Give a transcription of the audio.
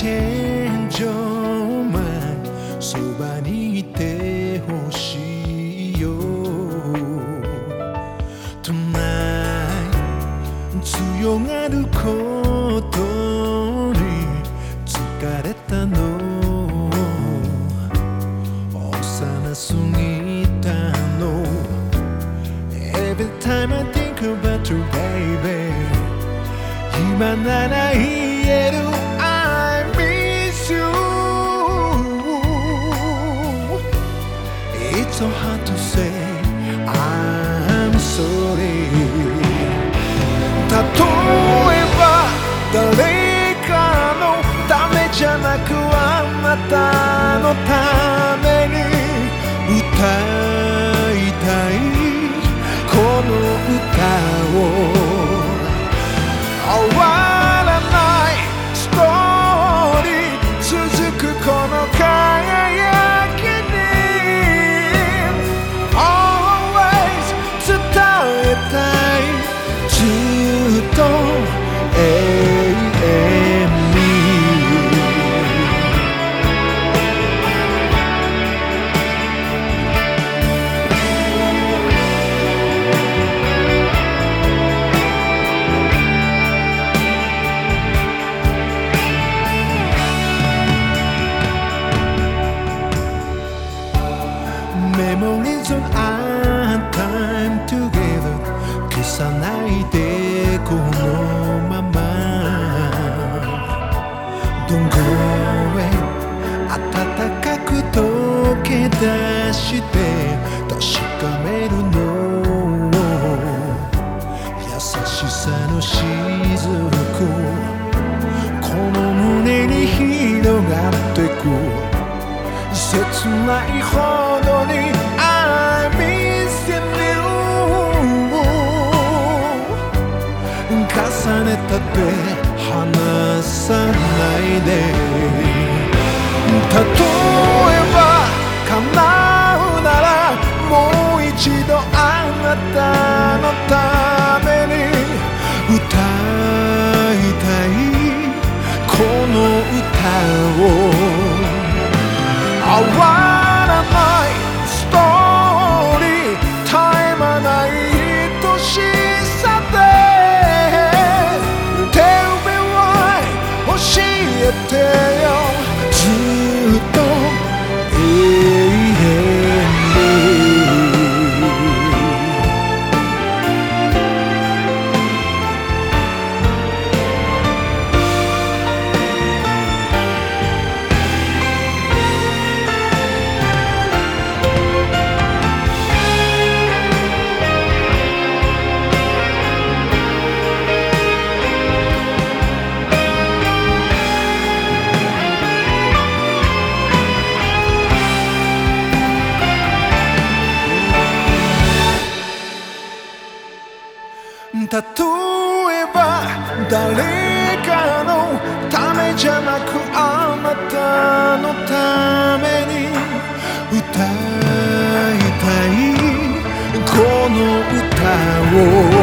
健常前そばにいてほしいよ Tonight 強がることに疲れたの幼すぎたの Every time I think about you baby 今なら言える I miss you It's so hard to say I'm sorry 例えば誰かのためじゃなくあなたのために歌いたいこの歌を終わらないストーリー続くこの輝きに Always 伝えたいずっと永遠にMemories of our time together 消さないでこのまま Don't go away 暖かく溶け出して確かめるの優しさの雫この胸に広がってく切ないほどに I miss you 重ねた手離さないで例えば叶うならもう一度あなたのために歌いたいこの歌を終わらないストーリー絶え間ない愛しさで Tell me why 教えてよずっと永遠に例えば誰かのためじゃなくあなたのために歌いたいこの歌を